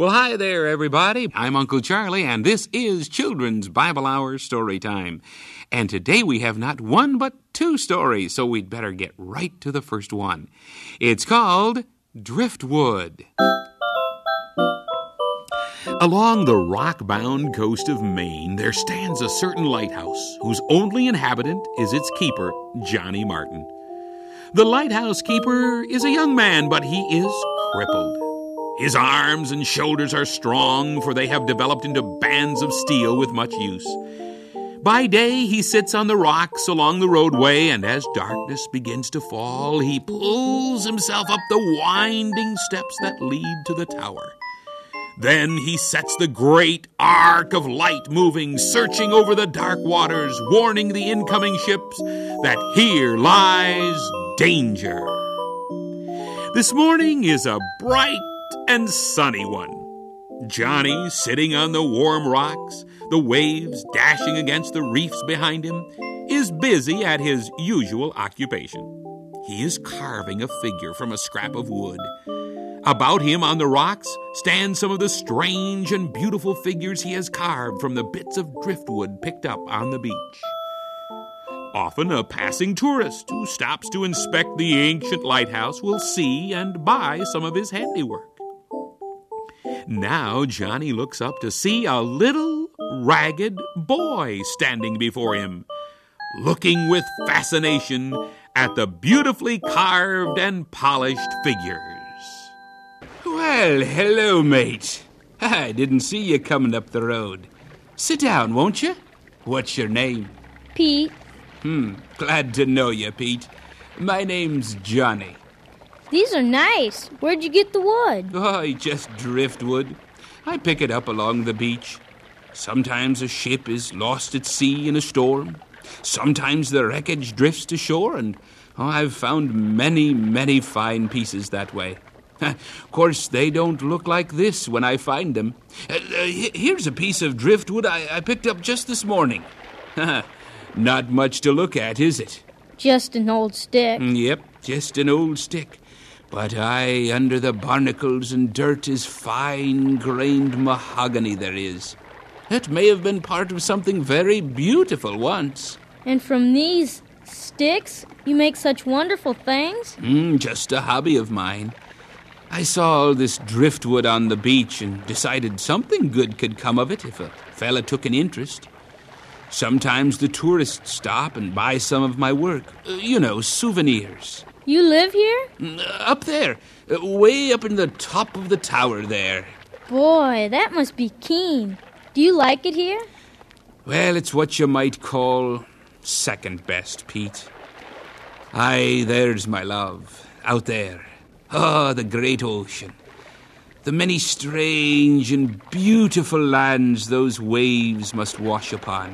Well, hi there, everybody. I'm Uncle Charlie, and this is Children's Bible Hour Story Time. And today we have not one but two stories, so we'd better get right to the first one. It's called Driftwood. Along the rock-bound coast of Maine, there stands a certain lighthouse whose only inhabitant is its keeper, Johnny Martin. The lighthouse keeper is a young man, but he is crippled. His arms and shoulders are strong, for they have developed into bands of steel with much use. By day, he sits on the rocks along the roadway, and as darkness begins to fall, he pulls himself up the winding steps that lead to the tower. Then he sets the great arc of light moving, searching over the dark waters, warning the incoming ships that here lies danger. This morning is a bright and sunny one. Johnny, sitting on the warm rocks, the waves dashing against the reefs behind him, is busy at his usual occupation. He is carving a figure from a scrap of wood. About him on the rocks stand some of the strange and beautiful figures he has carved from the bits of driftwood picked up on the beach. Often a passing tourist who stops to inspect the ancient lighthouse will see and buy some of his handiwork. Now Johnny looks up to see a little ragged boy standing before him, looking with fascination at the beautifully carved and polished figures. Well, hello, mate. I didn't see you coming up the road. Sit down, won't you? What's your name? Pete. Glad to know you, Pete. My name's Johnny. These are nice. Where'd you get the wood? Oh, just driftwood. I pick it up along the beach. Sometimes a ship is lost at sea in a storm. Sometimes the wreckage drifts to shore, and I've found many, many fine pieces that way. Of course, they don't look like this when I find them. Here's a piece of driftwood I picked up just this morning. Not much to look at, is it? Just an old stick. Yep, just an old stick. But under the barnacles and dirt is fine-grained mahogany there is. It may have been part of something very beautiful once. And from these sticks, you make such wonderful things? Just a hobby of mine. I saw all this driftwood on the beach and decided something good could come of it if a fella took an interest. Sometimes the tourists stop and buy some of my work. Souvenirs. You live here? Up there. Way up in the top of the tower there. Boy, that must be keen. Do you like it here? Well, it's what you might call second best, Pete. Aye, there's my love. Out there. Oh, the great ocean. The many strange and beautiful lands those waves must wash upon.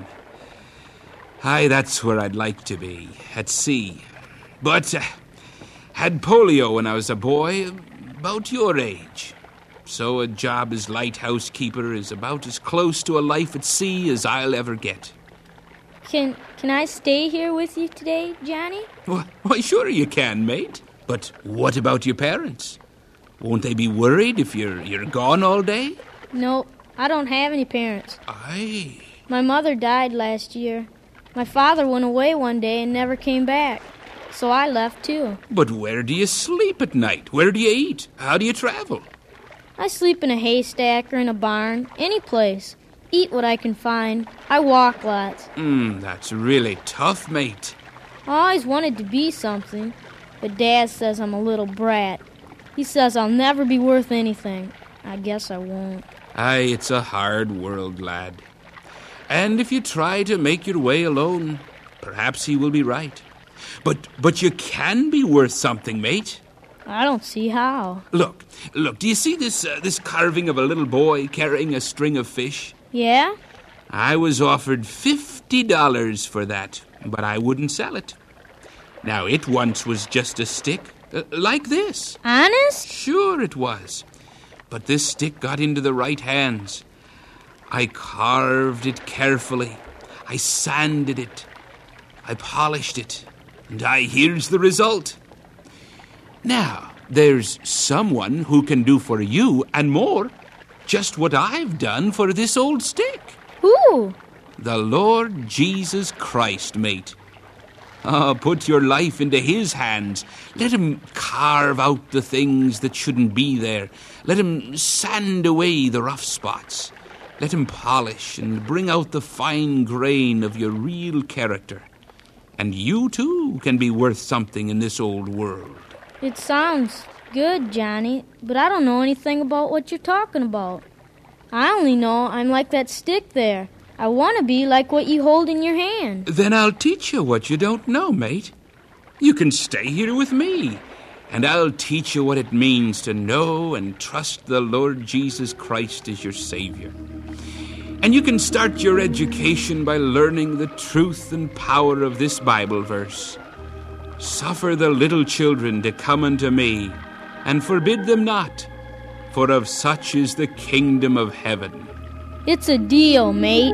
Aye, that's where I'd like to be, at sea. But had polio when I was a boy, about your age. So a job as lighthouse keeper is about as close to a life at sea as I'll ever get. Can I stay here with you today, Johnny? Why, sure you can, mate. But what about your parents? Won't they be worried if you're gone all day? Nope, I don't have any parents. Aye. My mother died last year. My father went away one day and never came back. So I left too. But where do you sleep at night? Where do you eat? How do you travel? I sleep in a haystack or in a barn, any place. Eat what I can find. I walk lots. That's really tough, mate. I always wanted to be something, but Dad says I'm a little brat. He says I'll never be worth anything. I guess I won't. Aye, it's a hard world, lad. And if you try to make your way alone, perhaps he will be right. But you can be worth something, mate. I don't see how. Look, do you see this carving of a little boy carrying a string of fish? Yeah? I was offered $50 for that, but I wouldn't sell it. Now, it once was just a stick, like this. Honest? Sure it was. But this stick got into the right hands. I carved it carefully. I sanded it. I polished it. And here's the result. Now, there's someone who can do for you and more. just what I've done for this old stick. Who? The Lord Jesus Christ, mate. Put your life into His hands. Let Him carve out the things that shouldn't be there. Let Him sand away the rough spots. Let Him polish and bring out the fine grain of your real character. And you, too, can be worth something in this old world. It sounds good, Johnny, but I don't know anything about what you're talking about. I only know I'm like that stick there. I want to be like what you hold in your hand. Then I'll teach you what you don't know, mate. You can stay here with me, and I'll teach you what it means to know and trust the Lord Jesus Christ as your Savior. And you can start your education by learning the truth and power of this Bible verse. Suffer the little children to come unto me, and forbid them not, for of such is the kingdom of heaven. It's a deal, mate.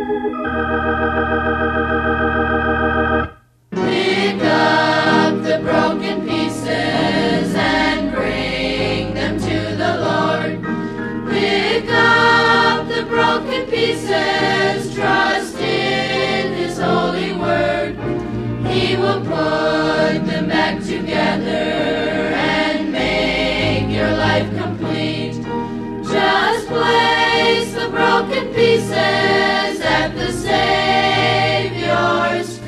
Pick up the broken pieces and bring them to the Lord. Pick up the broken pieces, trust in His holy word. He will put them back together and make your life complete. Just place the broken pieces at the Savior's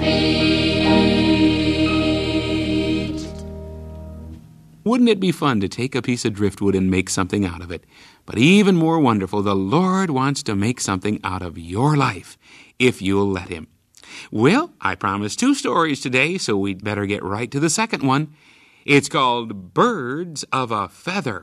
feet. Wouldn't it be fun to take a piece of driftwood and make something out of it? But even more wonderful, the Lord wants to make something out of your life, if you'll let Him. Well, I promised 2 stories today, so we'd better get right to the second one. It's called Birds of a Feather.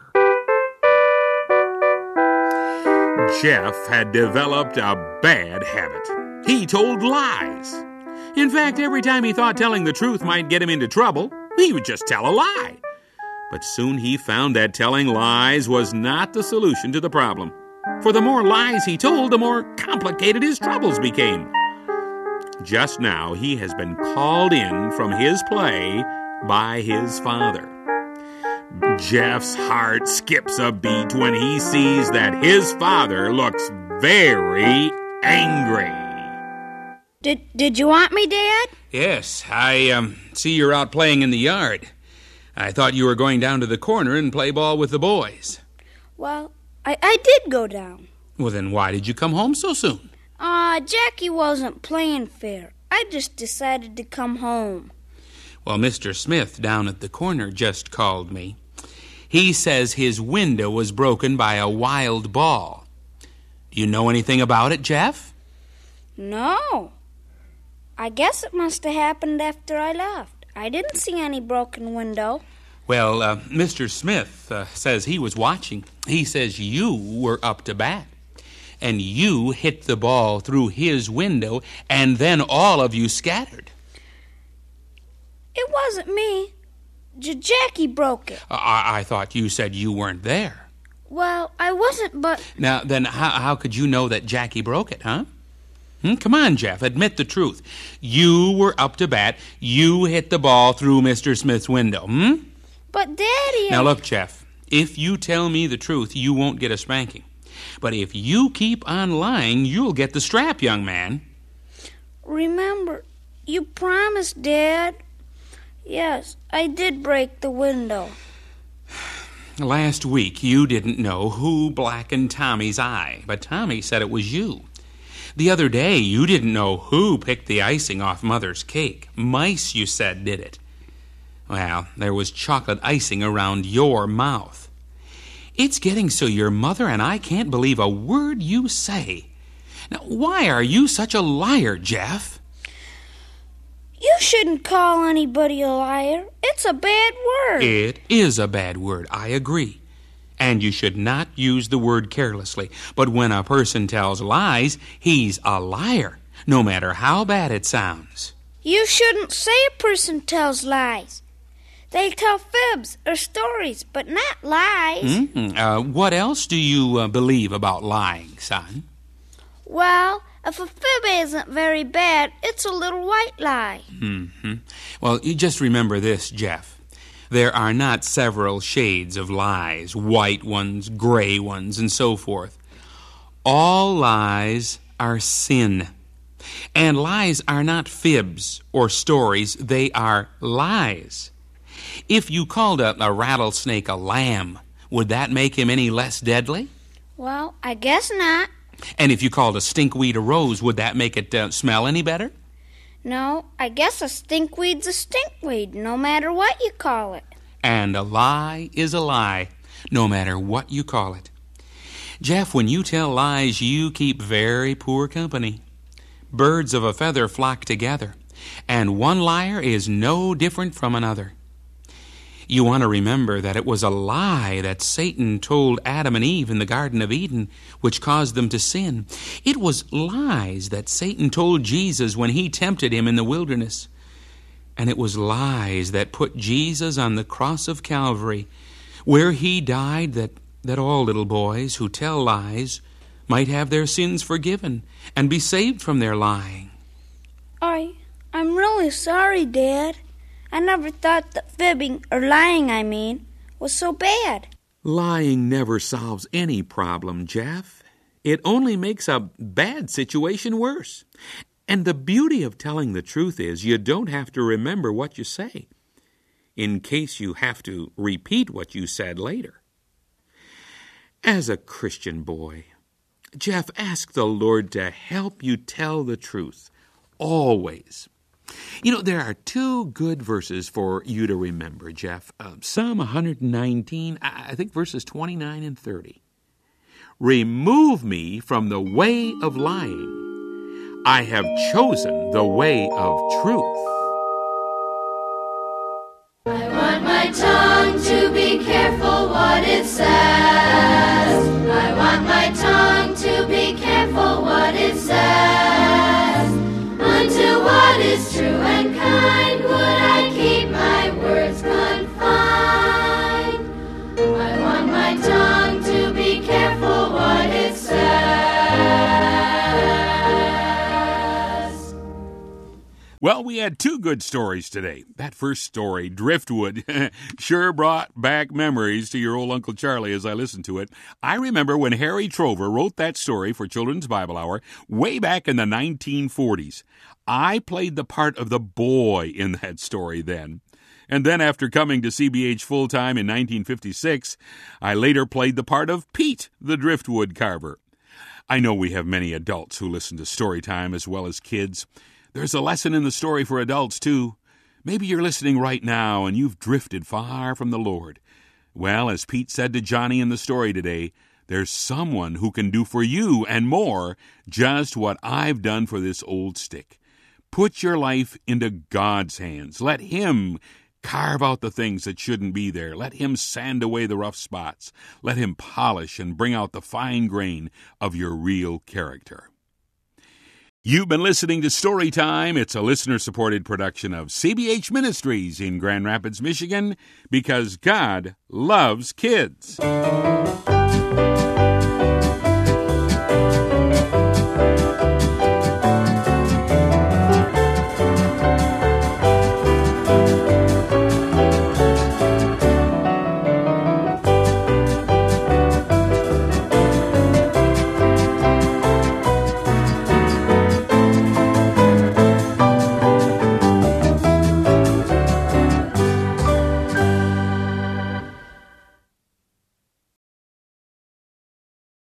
Jeff had developed a bad habit. He told lies. In fact, every time he thought telling the truth might get him into trouble, he would just tell a lie. But soon he found that telling lies was not the solution to the problem. For the more lies he told, the more complicated his troubles became. Just now, he has been called in from his play by his father. Jeff's heart skips a beat when he sees that his father looks very angry. Did you want me, Dad? Yes, I see you're out playing in the yard. I thought you were going down to the corner and play ball with the boys. Well, I did go down. Well, then why did you come home so soon? Jackie wasn't playing fair. I just decided to come home. Well, Mr. Smith down at the corner just called me. He says his window was broken by a wild ball. Do you know anything about it, Jeff? No. I guess it must have happened after I left. I didn't see any broken window. Well, Mr. Smith says he was watching. He says you were up to bat. And you hit the ball through his window, and then all of you scattered. It wasn't me. Jackie broke it. I thought you said you weren't there. Well, I wasn't, but... Now, then how could you know that Jackie broke it, huh? Come on, Jeff, admit the truth. You were up to bat. You hit the ball through Mr. Smith's window, But, Daddy... Now, look, Jeff, if you tell me the truth, you won't get a spanking. But if you keep on lying, you'll get the strap, young man. Remember, you promised, Dad. Yes, I did break the window. Last week, you didn't know who blackened Tommy's eye, but Tommy said it was you. The other day, you didn't know who picked the icing off Mother's cake. Mice, you said, did it. Well, there was chocolate icing around your mouth. It's getting so your mother and I can't believe a word you say. Now, why are you such a liar, Jeff? You shouldn't call anybody a liar. It's a bad word. It is a bad word, I agree. And you should not use the word carelessly. But when a person tells lies, he's a liar, no matter how bad it sounds. You shouldn't say a person tells lies. They tell fibs or stories, but not lies. What else do you believe about lying, son? Well, if a fib isn't very bad, it's a little white lie. Well, you just remember this, Jeff. There are not several shades of lies, white ones, gray ones, and so forth. All lies are sin. And lies are not fibs or stories, they are lies. If you called a rattlesnake a lamb, would that make him any less deadly? Well, I guess not. And if you called a stinkweed a rose, would that make it smell any better? No, I guess a stinkweed's a stinkweed, no matter what you call it. And a lie is a lie, no matter what you call it. Jeff, when you tell lies, you keep very poor company. Birds of a feather flock together, and one liar is no different from another. You want to remember that it was a lie that Satan told Adam and Eve in the Garden of Eden, which caused them to sin. It was lies that Satan told Jesus when he tempted him in the wilderness. And it was lies that put Jesus on the cross of Calvary, where he died that all little boys who tell lies might have their sins forgiven and be saved from their lying. I'm really sorry, Dad. I never thought that fibbing, or lying, was so bad. Lying never solves any problem, Jeff. It only makes a bad situation worse. And the beauty of telling the truth is you don't have to remember what you say, in case you have to repeat what you said later. As a Christian boy, Jeff, ask the Lord to help you tell the truth, always. You know, there are two good verses for you to remember, Jeff. Psalm 119, I think verses 29 and 30. Remove me from the way of lying. I have chosen the way of truth. I want my tongue to be careful what it says. I want my tongue to be careful what it says. Unto what is true and kind would I keep my words confined. I want my tongue to be careful what it says. Well, we had two good stories today. That first story, Driftwood, sure brought back memories to your old Uncle Charlie as I listened to it. I remember when Harry Trover wrote that story for Children's Bible Hour way back in the 1940s. I played the part of the boy in that story then. And then after coming to CBH full-time in 1956, I later played the part of Pete, the driftwood carver. I know we have many adults who listen to Storytime as well as kids. There's a lesson in the story for adults, too. Maybe you're listening right now and you've drifted far from the Lord. Well, as Pete said to Johnny in the story today, there's someone who can do for you and more just what I've done for this old stick. Put your life into God's hands. Let Him carve out the things that shouldn't be there. Let Him sand away the rough spots. Let Him polish and bring out the fine grain of your real character. You've been listening to Storytime. It's a listener-supported production of CBH Ministries in Grand Rapids, Michigan, because God loves kids.